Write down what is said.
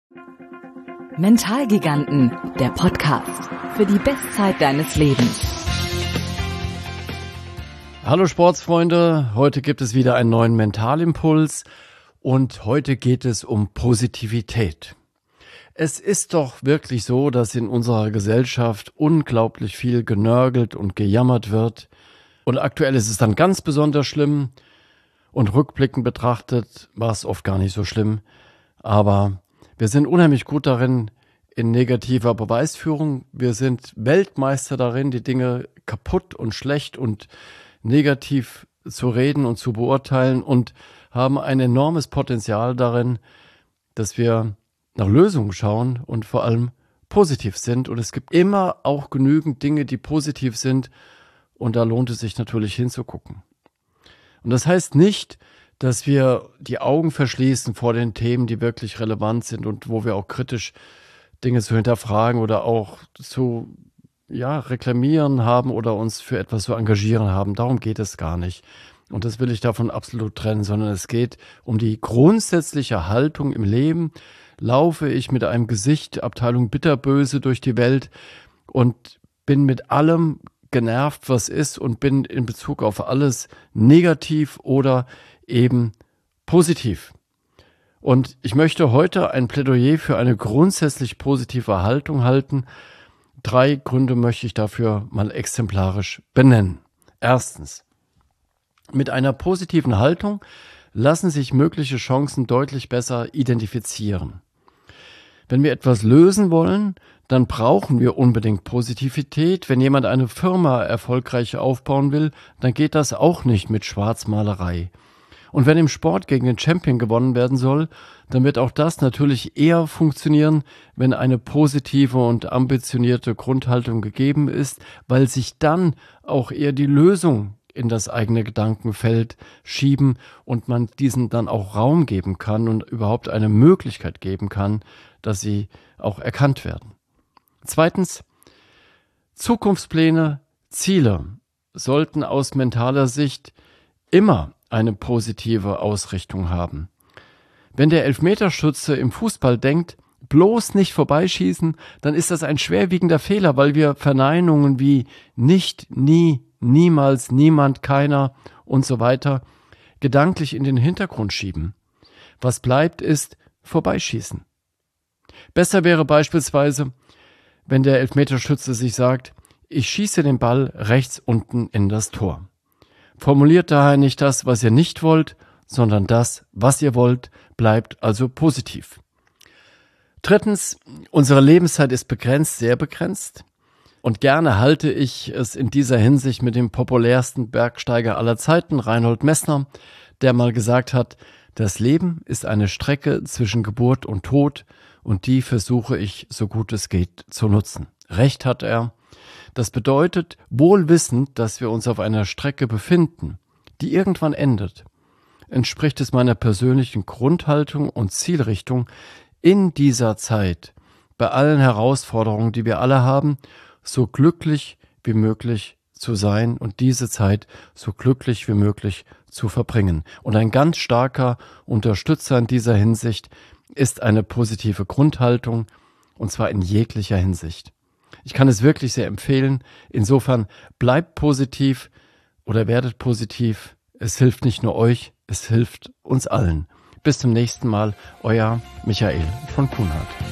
Mentalgiganten, der Podcast für die Bestzeit deines Lebens. Hallo Sportsfreunde, heute gibt es wieder einen neuen Mentalimpuls und heute geht es um Positivität. Es ist doch wirklich so, dass in unserer Gesellschaft unglaublich viel genörgelt und gejammert wird. Und aktuell ist es dann ganz besonders schlimm und rückblickend betrachtet war es oft gar nicht so schlimm. Aber wir sind unheimlich gut darin in negativer Beweisführung. Wir sind Weltmeister darin, die Dinge kaputt und schlecht und negativ zu reden und zu beurteilen und haben ein enormes Potenzial darin, dass wir nach Lösungen schauen und vor allem positiv sind. Und es gibt immer auch genügend Dinge, die positiv sind und da lohnt es sich natürlich hinzugucken. Und das heißt nicht, dass wir die Augen verschließen vor den Themen, die wirklich relevant sind und wo wir auch kritisch Dinge zu hinterfragen oder auch zu reklamieren haben oder uns für etwas zu engagieren haben. Darum geht es gar nicht. Und das will ich davon absolut trennen, sondern es geht um die grundsätzliche Haltung im Leben. Laufe ich mit einem Gesicht, Abteilung bitterböse durch die Welt und bin mit allem genervt, was ist und bin in Bezug auf alles negativ oder eben positiv. Und ich möchte heute ein Plädoyer für eine grundsätzlich positive Haltung halten. 3 Gründe möchte ich dafür mal exemplarisch benennen. Erstens, mit einer positiven Haltung lassen sich mögliche Chancen deutlich besser identifizieren. Wenn wir etwas lösen wollen, dann brauchen wir unbedingt Positivität. Wenn jemand eine Firma erfolgreich aufbauen will, dann geht das auch nicht mit Schwarzmalerei. Und wenn im Sport gegen den Champion gewonnen werden soll, dann wird auch das natürlich eher funktionieren, wenn eine positive und ambitionierte Grundhaltung gegeben ist, weil sich dann auch eher die Lösung in das eigene Gedankenfeld schieben und man diesen dann auch Raum geben kann und überhaupt eine Möglichkeit geben kann, dass sie auch erkannt werden. Zweitens, Zukunftspläne, Ziele sollten aus mentaler Sicht immer eine positive Ausrichtung haben. Wenn der Elfmeterschütze im Fußball denkt, bloß nicht vorbeischießen, dann ist das ein schwerwiegender Fehler, weil wir Verneinungen wie nicht, nie, niemals, niemand, keiner und so weiter gedanklich in den Hintergrund schieben. Was bleibt, ist vorbeischießen. Besser wäre beispielsweise, wenn der Elfmeterschütze sich sagt, ich schieße den Ball rechts unten in das Tor. Formuliert daher nicht das, was ihr nicht wollt, sondern das, was ihr wollt, bleibt also positiv. Drittens, unsere Lebenszeit ist begrenzt, sehr begrenzt. Und gerne halte ich es in dieser Hinsicht mit dem populärsten Bergsteiger aller Zeiten, Reinhold Messner, der mal gesagt hat, das Leben ist eine Strecke zwischen Geburt und Tod und die versuche ich, so gut es geht, zu nutzen. Recht hat er. Das bedeutet, wohl wissend, dass wir uns auf einer Strecke befinden, die irgendwann endet, entspricht es meiner persönlichen Grundhaltung und Zielrichtung, in dieser Zeit, bei allen Herausforderungen, die wir alle haben, so glücklich wie möglich zu sein und diese Zeit so glücklich wie möglich zu verbringen. Und ein ganz starker Unterstützer in dieser Hinsicht ist eine positive Grundhaltung, und zwar in jeglicher Hinsicht. Ich kann es wirklich sehr empfehlen. Insofern bleibt positiv oder werdet positiv. Es hilft nicht nur euch, es hilft uns allen. Bis zum nächsten Mal, euer Michael von Kuhnhardt.